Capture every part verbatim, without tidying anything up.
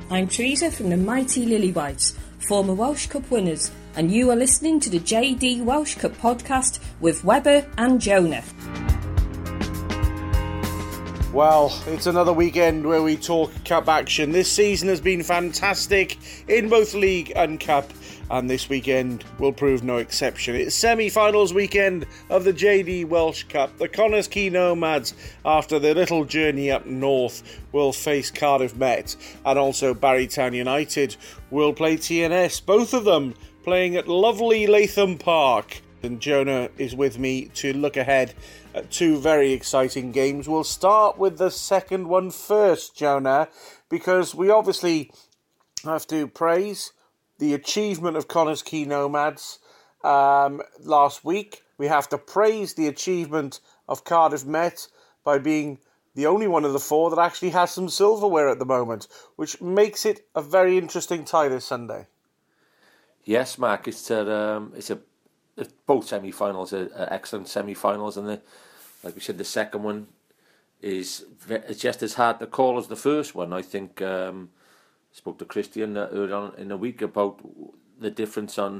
I'm Teresa from the mighty Lilywhites, former Welsh Cup winners, and you are listening to the J D Welsh Cup podcast with Webber and Jonah. Well, it's another weekend where we talk Cup action. This season has been fantastic in both League and Cup, and this weekend will prove no exception. It's semi-finals weekend of the J D Welsh Cup. The Connah's Quay Nomads, after their little journey up north, will face Cardiff Met, and also Barrytown United will play T N S, both of them playing at lovely Latham Park. And Jonah is with me to look ahead at two very exciting games. We'll start with the second one first, Jonah, because we obviously have to praise the achievement of Connah's Quay Nomads um, last week. We have to praise the achievement of Cardiff Met by being the only one of the four that actually has some silverware at the moment, which makes it a very interesting tie this Sunday. Yes, Mark, it's a, um, it's a both semi-finals are, are excellent semi-finals, and the, like we said, the second one is it's just as hard to call as the first one. I think um, I spoke to Christian earlier on in the week about the difference on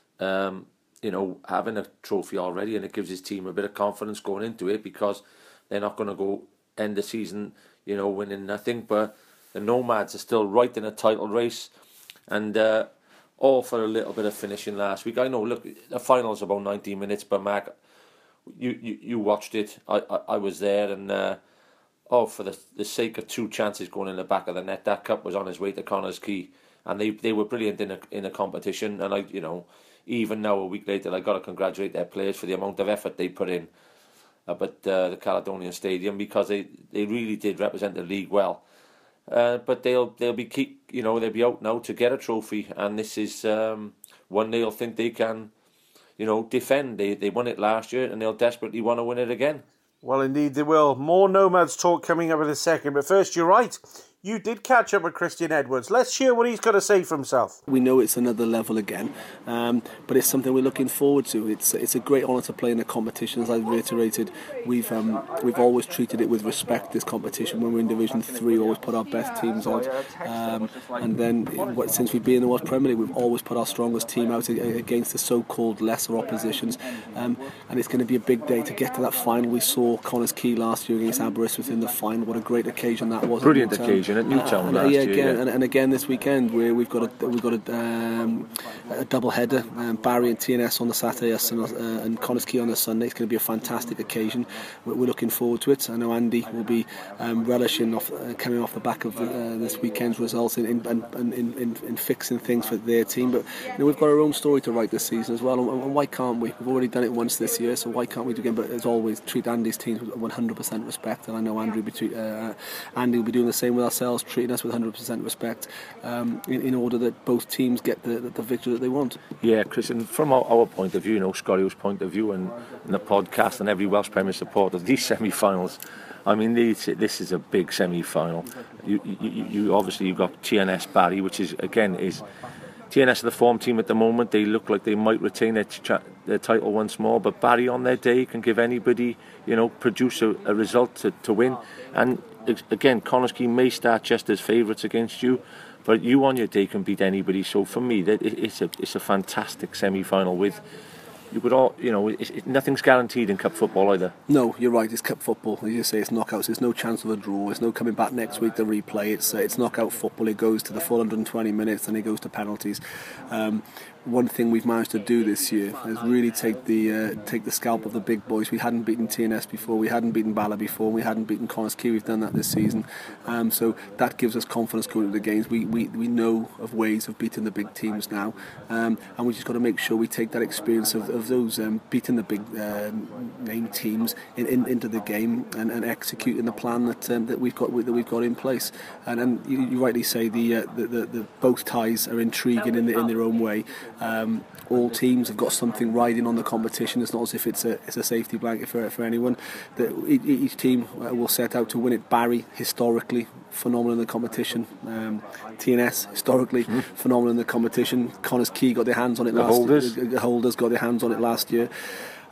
um, you know having a trophy already, and it gives his team a bit of confidence going into it because they're not going to go end the season you know winning nothing. But the Nomads are still right in a title race, and uh, all for a little bit of finishing last week. I know, look, the final's about nineteen minutes, but Mark, you, you, you watched it. I, I, I was there, and uh, oh, for the the sake of two chances going in the back of the net, that cup was on his way to Connah's Quay, and they they were brilliant in a in a competition. And I, you know, even now a week later, I got to congratulate their players for the amount of effort they put in up at uh, the Caledonian Stadium, because they, they really did represent the league well. Uh, but they'll they'll be keep you know they'll be out now to get a trophy, and this is um, one they'll think they can, you know, defend. They they won it last year, and they'll desperately want to win it again. Well, indeed they will. More Nomads talk coming up in a second, but first, you're right. You did catch up with Christian Edwards. Let's hear what he's got to say for himself. We know it's another level again, um, but it's something we're looking forward to. It's it's a great honour to play in the competition. As I've reiterated, we've um, we've always treated it with respect. This competition, when we're in Division Three, we always put our best teams out, um, and then since we've been in the Welsh Premier League, we've always put our strongest team out against the so-called lesser oppositions. Um, and it's going to be a big day to get to that final. We saw Connah's Quay last year against Aberystwyth in the final. What a great occasion that was! Brilliant occasion. At Newtown uh, last yeah, year, again, yeah. And, and again this weekend where we've got a we've got a, um, a double header, um, Barry and T N S on the Saturday, us and, uh, and Connah's Quay on the Sunday. It's going to be a fantastic occasion. We're, we're looking forward to it. I know Andy will be um, relishing off uh, coming off the back of uh, this weekend's results in in, in, in in fixing things for their team. But you know, we've got our own story to write this season as well, and, and why can't we? We've already done it once this year, so why can't we do it again? But as always, treat Andy's teams with one hundred percent respect, and I know Andrew will be, uh, Andy will be doing the same with ourselves, treating us with one hundred percent respect um, in, in order that both teams get the, the, the victory that they want. Yeah, Chris, and from our, our point of view, you know, Scorrio's point of view, and, and the podcast and every Welsh Premier supporter, these semi-finals, I mean, these, this is a big semi-final. You, you, you obviously you've got T N S Barry, which is again is T N S are the form team at the moment. They look like they might retain their, ch- their title once more, but Barry on their day can give anybody, you know, produce a, a result to, to win. And again, Connah's Quay may start just as favourites against you, but you on your day can beat anybody. So for me, that it's a it's a fantastic semi-final with. You could all, you know, it's, it, nothing's guaranteed in cup football either. No, you're right. It's cup football. As you say, it's knockouts. There's no chance of a draw. There's no coming back next week to replay. It's uh, it's knockout football. It goes to the full one hundred twenty minutes, and it goes to penalties. Um, one thing we've managed to do this year is really take the uh, take the scalp of the big boys. We hadn't beaten T N S before. We hadn't beaten Bala before. We hadn't beaten Connah's Quay. We've done that this season. Um, so that gives us confidence going into the games. We we we know of ways of beating the big teams now, um, and we just got to make sure we take that experience of, of those um, beating the big um, name teams in, in, into the game and, and executing the plan that um, that we've got that we've got in place. And, and you, you rightly say the, uh, the, the the both ties are intriguing in the, in their own way. Um, all teams have got something riding on the competition. It's not as if it's a it's a safety blanket for for anyone. The, each team will set out to win it. Barry, historically phenomenal in the competition. Um, T N S, historically mm. phenomenal in the competition. Connah's Quay got their hands on it the last holders. year. The holders got their hands on it last year.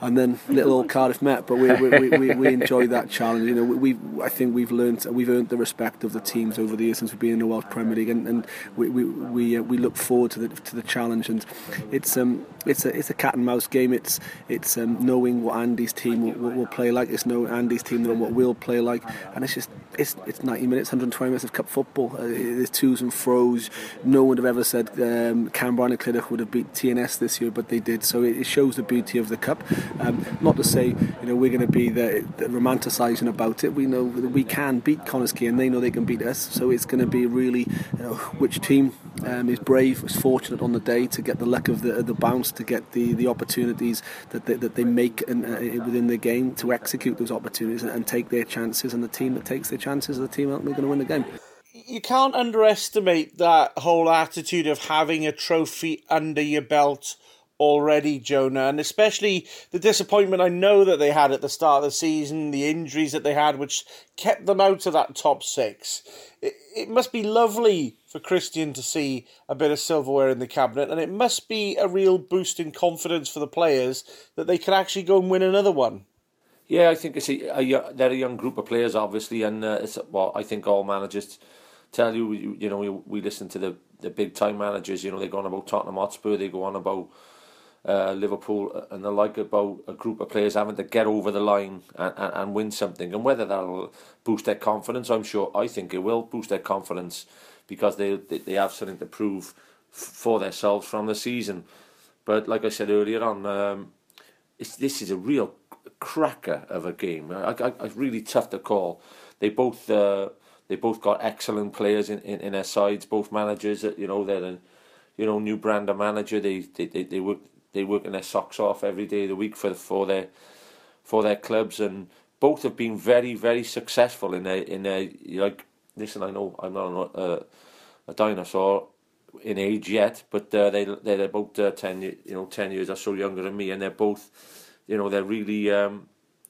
and then little old Cardiff Met. But we we, we, we enjoy that challenge. You know, we I think we've learned we've earned the respect of the teams over the years since we've been in the Welsh Premier League, and, and we we we, uh, we look forward to the to the challenge. And it's um it's a it's a cat and mouse game. It's it's um, knowing what Andy's team will, will, will play like. It's knowing Andy's team knowing what we'll play like, and it's just it's it's ninety minutes, one hundred twenty minutes of cup football. Uh, there's twos and fro's. No one would have ever said um, Canberra and Clydach would have beat T N S this year, but they did. So it, it shows the beauty of the cup. Um, not to say you know we're going to be the, the romanticising about it. We know that we can beat Connah's Quay, and they know they can beat us. So it's going to be really you know, which team um, is brave, is fortunate on the day to get the luck of the the bounce, to get the, the opportunities that they, that they make in, uh, within the game, to execute those opportunities and, and take their chances. And the team that takes their chances is the team ultimately going to win the game. You can't underestimate that whole attitude of having a trophy under your belt already, Jonah, and especially the disappointment I know that they had at the start of the season, the injuries that they had, which kept them out of that top six. It, it must be lovely for Christian to see a bit of silverware in the cabinet, and it must be a real boost in confidence for the players that they can actually go and win another one. Yeah, I think it's a, a they're a young group of players, obviously, and uh, it's well, I think all managers tell you, you, you know, we, we listen to the, the big time managers, you know, they go on about Tottenham Hotspur, they go on about uh, Liverpool, and the like about a group of players having to get over the line and, and, and win something, and whether that'll boost their confidence, I'm sure, I think it will boost their confidence because they they, they have something to prove f- for themselves from the season. But like I said earlier on, um, it's, this is a real cracker of a game. I, I, it's really tough to call. They both uh, they both got excellent players in, in, in their sides. Both managers, you know, they're a you know new brand of manager. They they they, they work they working their socks off every day of the week for for their for their clubs, and both have been very very successful in their in their like. Listen, I know I'm not a, a dinosaur in age yet, but uh, they they're about uh, ten you know ten years or so younger than me, and they're both. You know, they're really um,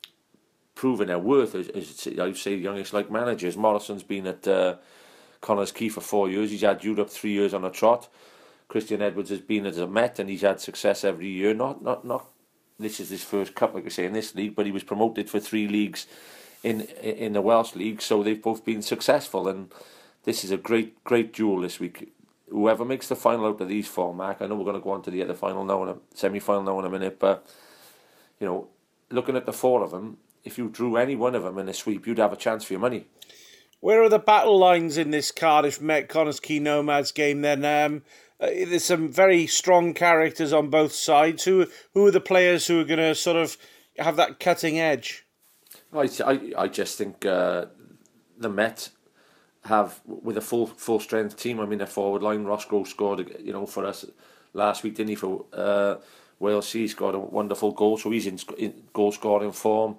proving their worth as, as I would say, youngest like managers. Morrison's been at uh, Connah's Quay for four years. He's had Europe three years on a trot. Christian Edwards has been as a Met, and he's had success every year. Not, not, not. This is his first cup, like I say, in this league, but he was promoted for three leagues in in the Welsh League, so they've both been successful. And this is a great, great duel this week. Whoever makes the final out of these four, Mark. I know we're going to go on to the other final now, in a semi-final now in a minute, but. You know, looking at the four of them, if you drew any one of them in a sweep, you'd have a chance for your money. Where are the battle lines in this Cardiff Met Connah's Quay Nomads game then? Um, uh, there's some very strong characters on both sides. Who who are the players who are going to sort of have that cutting edge? I, I, I just think uh, the Met have, with a full full strength team, I mean, their forward line, Roscoe scored, you know, for us last week, didn't he, for... Uh, Wales, he scored a wonderful goal, so he's in, in goal scoring form.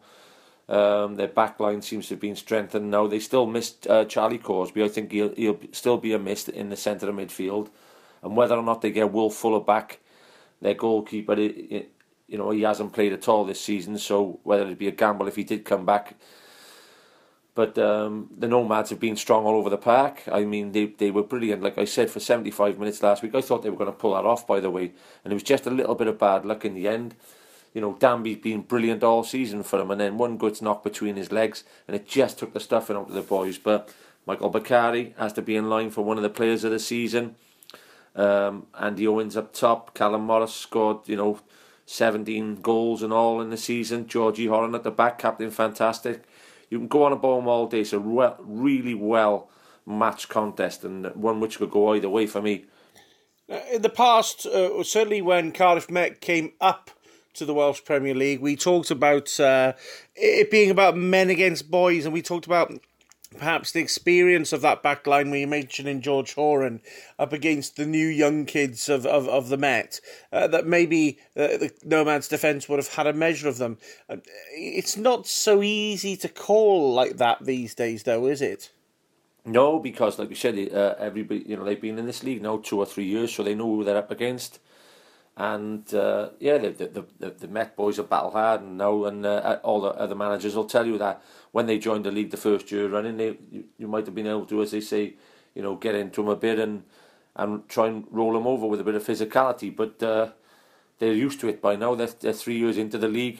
Um, their back line seems to have been strengthened now. They still missed uh, Charlie Corsby. I think he'll, he'll still be a miss in the centre of midfield. And whether or not they get Wolf Fuller back, their goalkeeper, it, it, you know, he hasn't played at all this season, so whether it'd be a gamble if he did come back. But um, the Nomads have been strong all over the park. I mean, they they were brilliant. Like I said, for seventy-five minutes last week, I thought they were going to pull that off, by the way. And it was just a little bit of bad luck in the end. You know, Danby's been brilliant all season for him, and then one good knock between his legs, and it just took the stuffing out of the boys. But Michael Bakary has to be in line for one of the players of the season. Um, Andy Owens up top. Callum Morris scored, you know, seventeen goals and all in the season. Georgie Horan at the back, captain fantastic. You can go on about them all day. It's a re- really well matched contest, and one which could go either way for me. In the past, uh, certainly when Cardiff Met came up to the Welsh Premier League, we talked about uh, it being about men against boys, and we talked about perhaps the experience of that back line where you mentioned in George Horan up against the new young kids of, of, of the Met, uh, that maybe uh, the Nomads defence would have had a measure of them. Uh, it's not so easy to call like that these days, though, is it? No, because like you said, uh, everybody, you know, they've been in this league now two or three years, so they know who they're up against. And uh, yeah, the, the the the Met boys are battle hard, and now, and uh, all the other managers will tell you that when they joined the league the first year running, they you, you might have been able to, as they say, you know, get into them a bit and and try and roll them over with a bit of physicality. But uh, they're used to it by now. They're, they're three years into the league,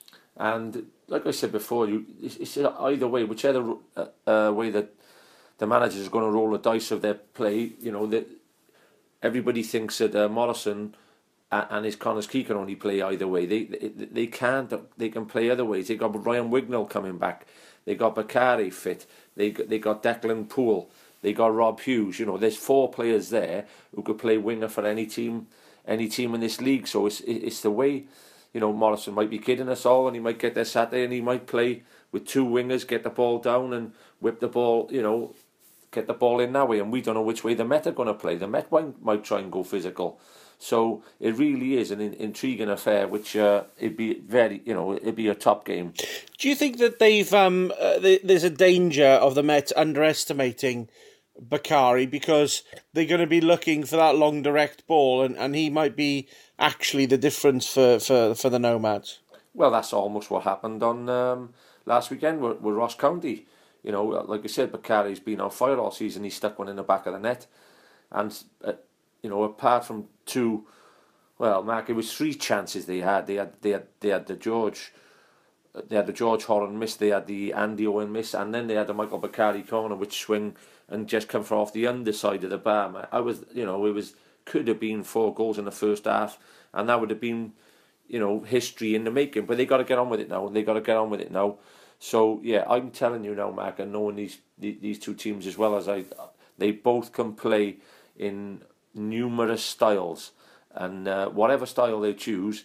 and like I said before, you it's, it's either way, whichever uh, uh, way that the manager is going to roll the dice of their play. You know, that everybody thinks that uh, Morrison and his Connors Key can only play either way. They, they they can't. They can play other ways. They got Ryan Wignall coming back. They got Bakary fit. They they got Declan Poole. They got Rob Hughes. You know, there's four players there who could play winger for any team, any team in this league. So it's it's the way. You know, Morrison might be kidding us all, and he might get there Saturday, and he might play with two wingers, get the ball down, and whip the ball. You know, get the ball in that way. And we don't know which way the Met are going to play. The Met might, might try and go physical. So it really is an in, intriguing affair, which uh, it'd be very, you know, it'd be a top game. Do you think that they've um, uh, th- there's a danger of the Met underestimating Bakary because they're going to be looking for that long direct ball, and, and he might be actually the difference for, for, for the Nomads? Well, that's almost what happened on um, last weekend with, with Ross County. You know, like I said, Bakary's been on fire all season. He stuck one in the back of the net, and uh, you know, apart from two, well, Mark, it was three chances they had. They had, they had, they had the George, they had the George Horan miss. They had the Andy Owen miss, and then they had the Michael Bakary corner, which swing and just come from off the underside of the bar. I was, you know, it was could have been four goals in the first half, and that would have been, you know, history in the making. But they got to get on with it now. They got to get on with it now. So yeah, I'm telling you now, Mark, and knowing these these two teams as well as I, they both can play in numerous styles, and uh, whatever style they choose,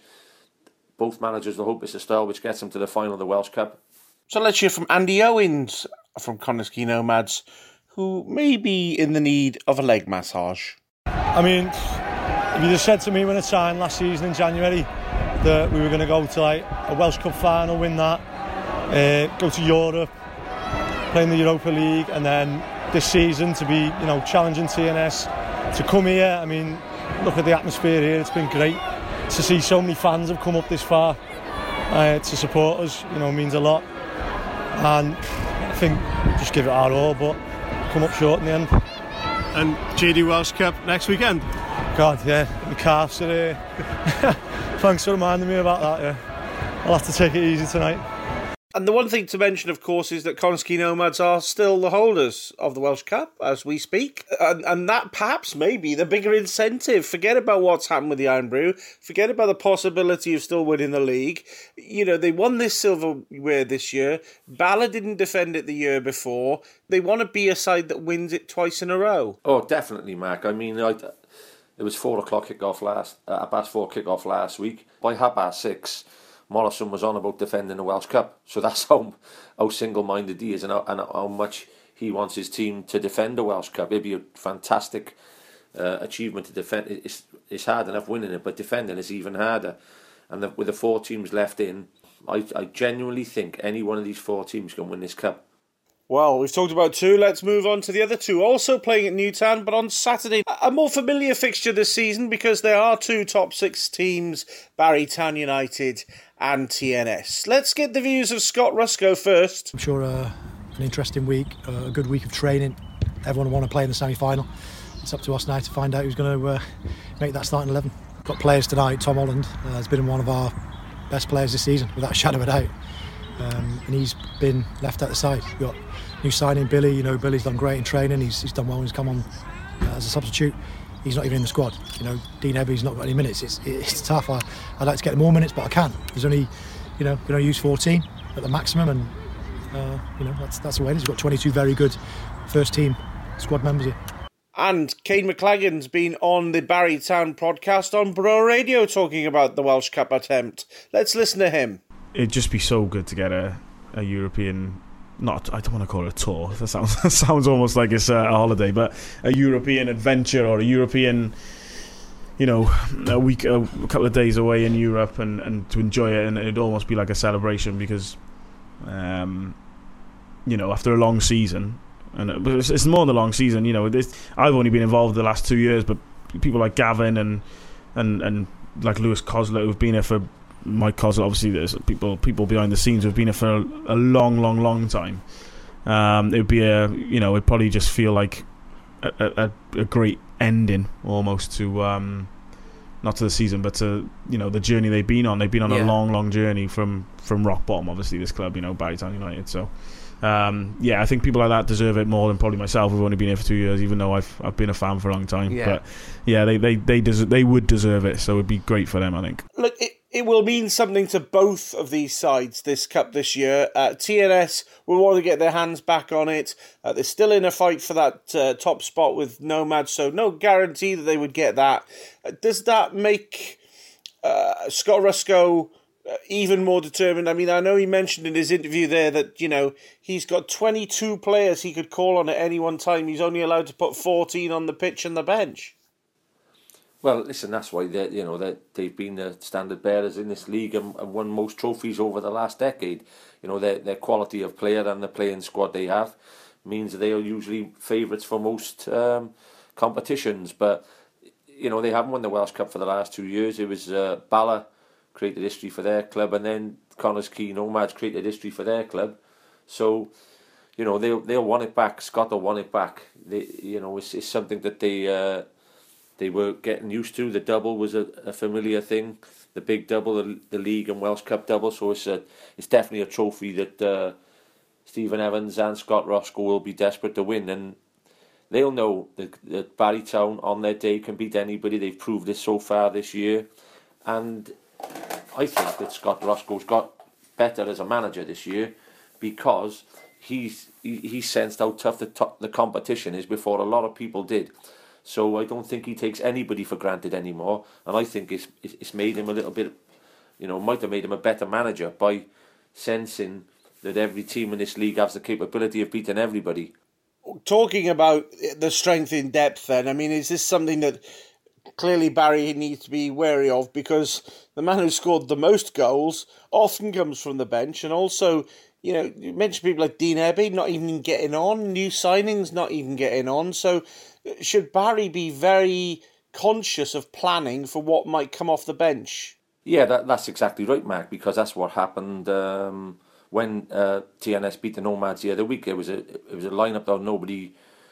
both managers will hope it's a style which gets them to the final of the Welsh Cup. So let's hear from Andy Owens from Connors Key Nomads, who may be in the need of a leg massage. I mean, if you just said to me when I signed last season in January that we were going to go to like a Welsh Cup final, win that, uh, go to Europe, play in the Europa League, and then this season to be, you know, challenging T N S, to come here, I mean, look at the atmosphere here. It's been great to see so many fans have come up this far uh, to support us. You know, means a lot. And I think just give it our all, but come up short in the end. And J D Welsh Cup next weekend. God, yeah, the calves are here. Thanks for reminding me about that. Yeah, I'll have to take it easy tonight. And the one thing to mention, of course, is that Connors Key Nomads are still the holders of the Welsh Cup as we speak. And, and that perhaps may be the bigger incentive. Forget about what's happened with the Iron Brew. Forget about the possibility of still winning the league. You know, they won this silverware this year. Bala didn't defend it the year before. They want to be a side that wins it twice in a row. Oh, definitely, Mark. I mean, I, it was four o'clock kick-off last, uh, past four kick-off last week. By half past six, Morrison was on about defending the Welsh Cup, so that's how how single-minded he is, and how, and how much he wants his team to defend the Welsh Cup. It'd be a fantastic uh, achievement to defend. It's it's hard enough winning it, but defending is even harder. And the, with the four teams left in, I I genuinely think any one of these four teams can win this cup. Well, we've talked about two. Let's move on to the other two. Also playing at Newtown, but on Saturday. A more familiar fixture this season because there are two top six teams, Barry Town United and T N S. Let's get the views of Scott Rusco first. I'm sure uh, an interesting week, uh, a good week of training. Everyone will want to play in the semi-final. It's up to us now to find out who's going to uh, make that starting eleven. Got players tonight. Tom Holland uh, has been one of our best players this season, without a shadow of a doubt. Um, and he's been left at the side. We've got new signing Billy. You know, Billy's done great in training. He's, he's done well. He's come on uh, as a substitute. He's not even in the squad. You know, Dean Ebby's not got any minutes. It's it's tough. I, I'd like to get more minutes, but I can't. There's only, you know, we only use fourteen at the maximum, and uh, you know that's that's the way it is. We've got twenty-two very good first team squad members here. And Kane McLagan's been on the Barry Town podcast on Bro Radio talking about the Welsh Cup attempt. Let's listen to him. It'd just be so good to get a, a European, not, I don't want to call it a tour, that sounds that sounds almost like it's a holiday, but a European adventure or a European, you know, a week, a couple of days away in Europe and, and to enjoy it, and it'd almost be like a celebration because, um, you know, after a long season, and it's, it's more than a long season, you know, I've only been involved the last two years, but people like Gavin and and, and like Lewis Cosler who've been here for, Mike Cosler, obviously there's people people behind the scenes who've been here for a, a long, long, long time. Um, it would be a, you know, it'd probably just feel like a, a, a great ending almost to um, not to the season, but to, you know, the journey they've been on. They've been on Yeah. a long, long journey from, from rock bottom, obviously, this club, you know, Barry Town United. So, um, yeah, I think people like that deserve it more than probably myself, who've only been here for two years, even though I've I've been a fan for a long time. Yeah. But, yeah, they they they, deserve, they would deserve it, so it'd be great for them, I think. Look, it, it will mean something to both of these sides, this cup this year. Uh, T N S will want to get their hands back on it. Uh, they're still in a fight for that uh, top spot with Nomads, so no guarantee that they would get that. Uh, does that make uh, Scott Ruscoe uh, even more determined? I mean, I know he mentioned in his interview there that, you know, he's got twenty-two players he could call on at any one time. He's only allowed to put fourteen on the pitch and the bench. Well, listen, that's why they, you know, that they've been the standard bearers in this league and, and won most trophies over the last decade. You know, their their quality of player and the playing squad they have means that they are usually favourites for most um, competitions. But you know, they haven't won the Welsh Cup for the last two years. It was uh, Bala created history for their club, and then Connors Quay Nomads created history for their club. So, you know, they'll they'll want it back. Scott will want it back. They, you know, it's, it's something that they. Uh, They were getting used to. The double was a, a familiar thing. The big double, the, the league and Welsh Cup double. So it's a, it's definitely a trophy that uh, Stephen Evans and Scott Roscoe will be desperate to win. And they'll know that, that Barry Town on their day can beat anybody. They've proved this so far this year. And I think that Scott Roscoe's got better as a manager this year because he's he, he sensed how tough the, to- the competition is before a lot of people did. So I don't think he takes anybody for granted anymore, and I think it's it's made him a little bit, you know, might have made him a better manager by sensing that every team in this league has the capability of beating everybody. Talking about the strength in depth then, I mean, is this something that clearly Barry needs to be wary of, because the man who scored the most goals often comes from the bench, and also, you know, you mentioned people like Dean Ebby not even getting on, new signings not even getting on, so should Barry be very conscious of planning for what might come off the bench? Yeah, that, that's exactly right, Mark, because that's what happened um, when uh, T N S beat the Nomads the other week. It was a it was a lineup that nobody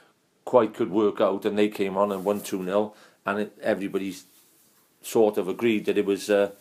quite could work out, and they came on and won two nil, and it, everybody sort of agreed that it was uh,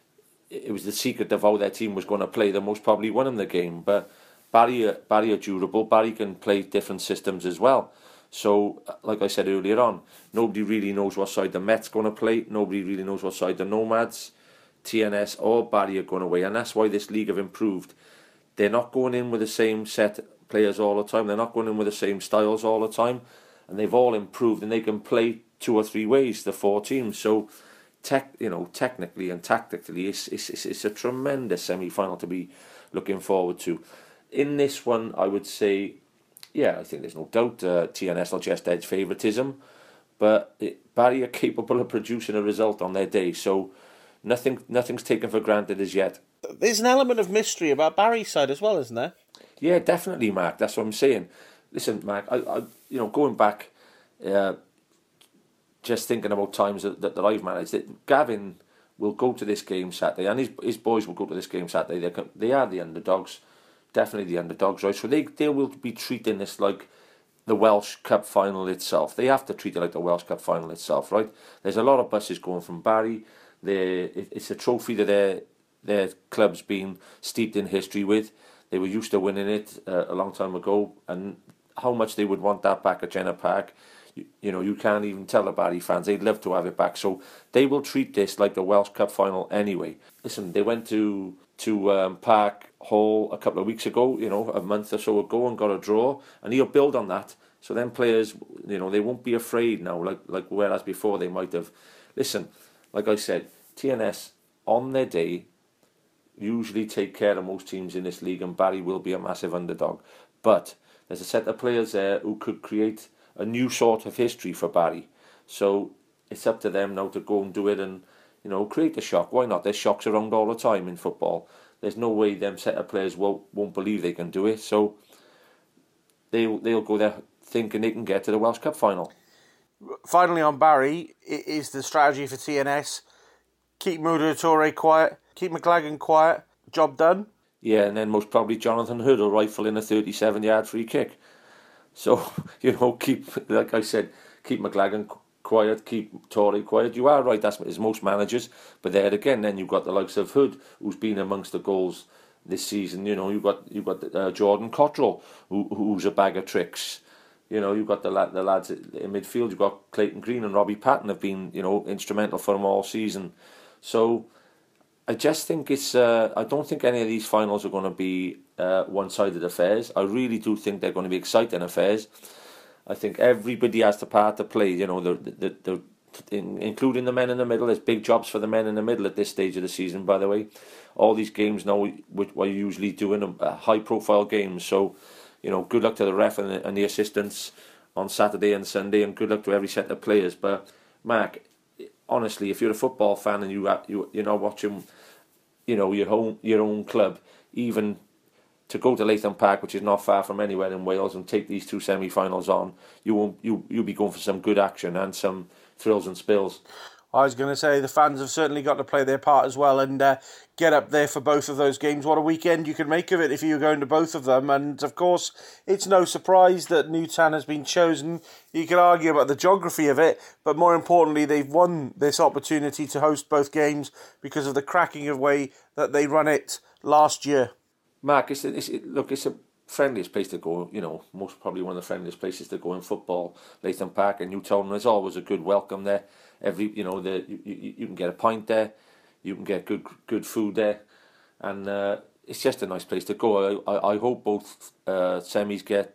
it was the secret of how their team was going to play that most probably won them the game. But Barry, Barry are durable. Barry can play different systems as well. So, like I said earlier on, nobody really knows what side the Mets going to play. Nobody really knows what side the Nomads, T N S or Barry are going away. And that's why this league have improved. They're not going in with the same set players all the time. They're not going in with the same styles all the time. And they've all improved, and they can play two or three ways, the four teams. So, tech, you know, technically and tactically, it's, it's, it's a tremendous semi-final to be looking forward to. In this one, I would say, yeah, I think there's no doubt uh, T N S will just edge favouritism, but it, Barry are capable of producing a result on their day, so nothing, nothing's taken for granted as yet. There's an element of mystery about Barry's side as well, isn't there? Yeah, definitely, Mark. That's what I'm saying. Listen, Mark, I, I you know, going back, uh, just thinking about times that, that, that I've managed, that Gavin will go to this game Saturday, and his his boys will go to this game Saturday. They they are the underdogs. Definitely the underdogs, right? So they, they will be treating this like the Welsh Cup final itself. They have to treat it like the Welsh Cup final itself, right? There's a lot of buses going from Barry. They, it's a trophy that their their club's been steeped in history with. They were used to winning it uh, a long time ago, and how much they would want that back at Jenner Park, you, you know, you can't even tell the Barry fans. They'd love to have it back. So they will treat this like the Welsh Cup final anyway. Listen, they went to to um, Park Hall a couple of weeks ago, you know, a month or so ago, and got a draw, and he'll build on that. So then players, you know, they won't be afraid now, like like whereas before they might have. Listen, like I said, T N S on their day usually take care of most teams in this league, and Barry will be a massive underdog. But there's a set of players there who could create a new sort of history for Barry. So it's up to them now to go and do it and, you know, create a shock. Why not? There's shocks around all the time in football. There's no way them set of players won't, won't believe they can do it. So they, they'll go there thinking they can get to the Welsh Cup final. Finally on Barry, is the strategy for T N S keep Mudatore quiet, keep McLagan quiet, job done? Yeah, and then most probably Jonathan Hurdle rifle in a thirty-seven yard free kick. So, you know, keep, like I said, keep McLagan quiet, keep Tory quiet. You are right, that's as most managers. But there again, then you've got the likes of Hood, who's been amongst the goals this season. You know, you've got you've got uh, Jordan Cottrell, who, who's a bag of tricks. You know, you've got the lad, the lads in midfield. You've got Clayton Green and Robbie Patton have been, you know, instrumental for them all season. So I just think it's. Uh, I don't think any of these finals are going to be uh, one-sided affairs. I really do think they're going to be exciting affairs. I think everybody has the part to play. You know, the the, the in, including the men in the middle. There's big jobs for the men in the middle at this stage of the season. By the way, all these games now we're usually doing a high-profile games. So, you know, good luck to the ref and the, and the assistants on Saturday and Sunday, and good luck to every set of players. But Mark, honestly, if you're a football fan and you you you're not watching, you know, your own your own club, even to go to Latham Park, which is not far from anywhere in Wales, and take these two semi-finals on, you won't you you'll be going for some good action and some thrills and spills. I was going to say the fans have certainly got to play their part as well and uh, get up there for both of those games. What a weekend you can make of it if you're going to both of them. And of course, it's no surprise that Newtown has been chosen. You can argue about the geography of it, but more importantly, they've won this opportunity to host both games because of the cracking of way that they run it last year. Mark, it's, it's, it, look, it's the friendliest place to go, you know, most probably one of the friendliest places to go in football. Latham Park and Newtown, there's always a good welcome there. Every, you know, the you, you, you can get a pint there, you can get good good food there, and uh, it's just a nice place to go. I, I, I hope both uh, semis get,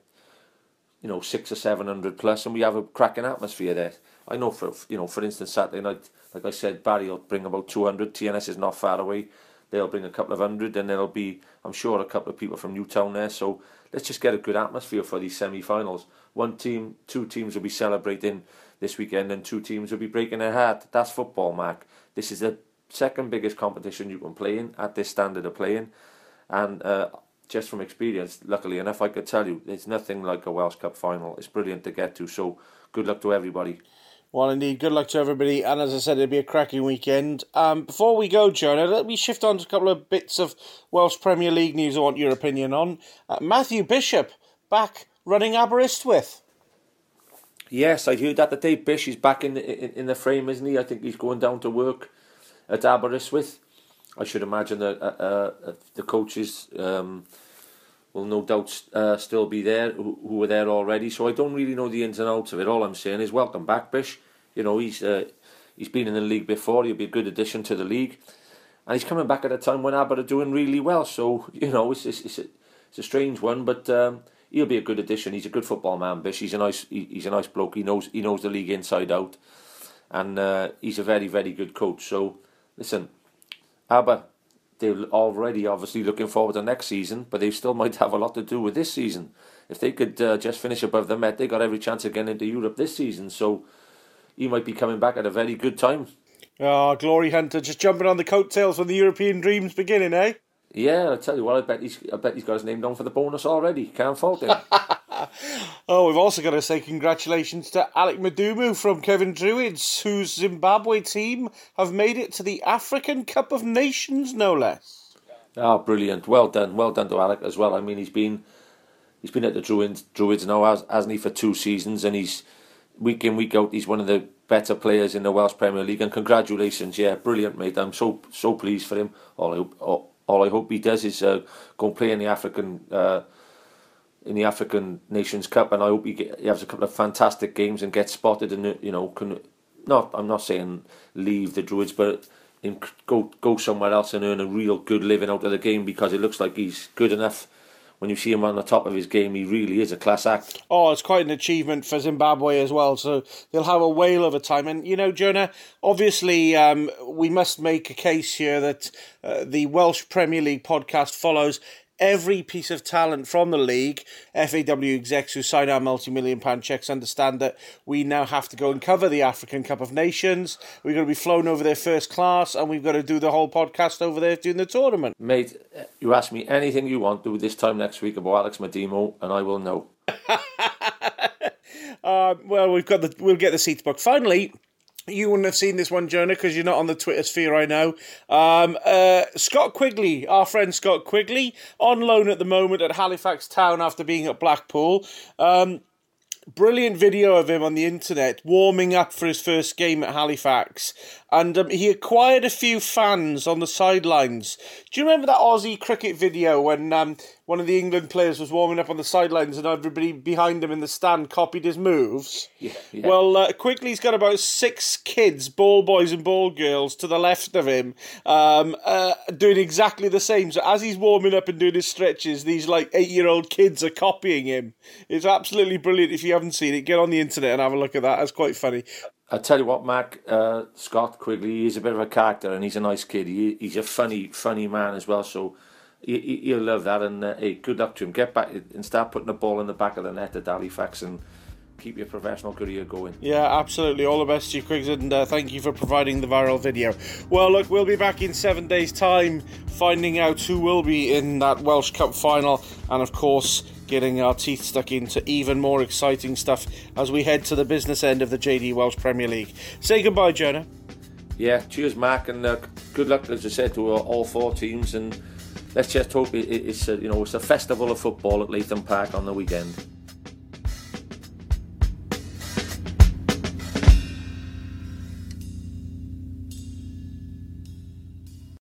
you know, six or seven hundred plus, and we have a cracking atmosphere there. I know for you know, for instance, Saturday night, like I said, Barry will bring about two hundred. T N S is not far away. They'll bring a couple of hundred, and there'll be, I'm sure, a couple of people from Newtown there. So let's just get a good atmosphere for these semi-finals. One team, two teams will be celebrating this weekend, and two teams will be breaking their heart. That's football, Mark. This is the second biggest competition you can play in at this standard of playing. And uh, just from experience, luckily enough, I could tell you, there's nothing like a Welsh Cup final. It's brilliant to get to. So good luck to everybody. Well, indeed, good luck to everybody. And as I said, it'll be a cracking weekend. Um, before we go, Jonah, let me shift on to a couple of bits of Welsh Premier League news I want your opinion on. Uh, Matthew Bishop back running Aberystwyth. Yes, I heard that the day. Bish is back in the, in, in the frame, isn't he? I think he's going down to work at Aberystwyth. I should imagine that uh, uh, the coaches um, will no doubt uh, still be there, who, who were there already. So I don't really know the ins and outs of it. All I'm saying is welcome back, Bish. You know, he's uh, he's been in the league before. He'll be a good addition to the league. And he's coming back at a time when Aber are doing really well. So, you know, it's, it's, it's, a, it's a strange one, but... Um, He'll be a good addition. He's a good football man, Bish. He's a nice, he, he's a nice bloke. He knows, he knows the league inside out, and uh, he's a very, very good coach. So, listen, Aber, they're already obviously looking forward to next season, but they still might have a lot to do with this season. If they could uh, just finish above the Met, they got every chance of getting into Europe this season. So, he might be coming back at a very good time. Oh, Glory Hunter, just jumping on the coattails when the European dreams beginning, eh? Yeah, I tell you what, I bet he's I bet he's got his name down for the bonus already. Can't fault him. Oh, we've also got to say congratulations to Alec Madumu from Kevin Druids, whose Zimbabwe team have made it to the African Cup of Nations, no less. Oh, brilliant! Well done, well done to Alec as well. I mean, he's been he's been at the Druids Druids now, hasn't he, for two seasons, and he's week in week out. He's one of the better players in the Welsh Premier League, and congratulations, yeah, brilliant, mate. I'm so so pleased for him. All I hope. All, All I hope he does is uh, go and play in the African uh, in the African Nations Cup, and I hope he, get, he has a couple of fantastic games and gets spotted. And you know, can not I'm not saying leave the Druids, but in, go go somewhere else and earn a real good living out of the game, because it looks like he's good enough. When you see him on the top of his game, he really is a class act. Oh, it's quite an achievement for Zimbabwe as well. So they'll have a whale of a time. And, you know, Jonah, obviously um, we must make a case here that uh, the Welsh Premier League podcast follows every piece of talent from the league. F A W execs who sign our multi-million pound cheques understand that we now have to go and cover the African Cup of Nations. We're going to be flown over there first class, and we've got to do the whole podcast over there during the tournament. Mate, you ask me anything you want to this time next week about Alex Madimo, and I will know. uh, well, we've got the we'll get the seats booked. Finally, you wouldn't have seen this one, Jonah, because you're not on the Twitter sphere, I know. Um, uh, Scott Quigley, our friend Scott Quigley, on loan at the moment at Halifax Town after being at Blackpool. Um, brilliant video of him on the internet warming up for his first game at Halifax, and um, he acquired a few fans on the sidelines. Do you remember that Aussie cricket video when um, one of the England players was warming up on the sidelines and everybody behind him in the stand copied his moves? Yeah, yeah. Well, uh, quickly he's got about six kids, ball boys and ball girls, to the left of him, um, uh, doing exactly the same. So as he's warming up and doing his stretches, these like eight-year-old kids are copying him. It's absolutely brilliant. If you haven't seen it, get on the internet and have a look at that. That's quite funny. I tell you what, Mark, uh, Scott Quigley, he's a bit of a character and he's a nice kid. He, he's a funny, funny man as well. So he, he, he'll love that. And uh, hey, good luck to him. Get back and start putting the ball in the back of the net at Halifax and keep your professional career going. Yeah, absolutely. All the best to you, Quiggs, and uh, thank you for providing the viral video. Well, look, we'll be back in seven days' time finding out who will be in that Welsh Cup final, and of course getting our teeth stuck into even more exciting stuff as we head to the business end of the J D Welsh Premier League. Say goodbye, Jonah. Yeah, cheers, Mark, and uh, good luck, as I said, to all four teams, and let's just hope it, it's a, you know it's a festival of football at Latham Park on the weekend.